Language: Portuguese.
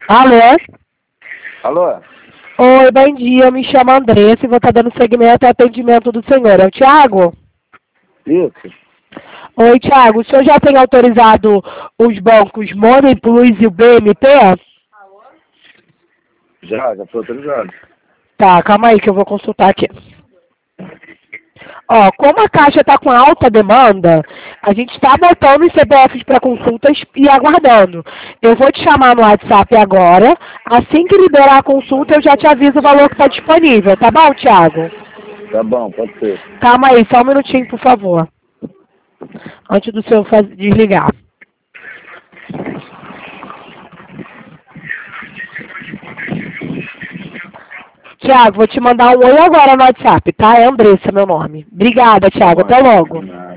Alô? Alô? Oi, bom dia. Eu me chamo Andressa e vou estar dando seguimento ao atendimento do senhor. É o Thiago? Isso. Oi, Thiago. O senhor já tem autorizado os bancos Money Plus e o BMP? Já foi autorizado. Tá, calma aí que eu vou consultar aqui. Ó, como a Caixa está com alta demanda, a gente está botando os CPFs para consultas e aguardando. Eu vou te chamar no WhatsApp agora. Assim que liberar a consulta, eu já te aviso o valor que está disponível. Tá bom, Thiago? Tá bom, pode ser. Calma aí, só um minutinho, por favor. Antes do senhor desligar. Tiago, vou te mandar um oi agora no WhatsApp, tá? É Andressa meu nome. Obrigada, Tiago. Até logo.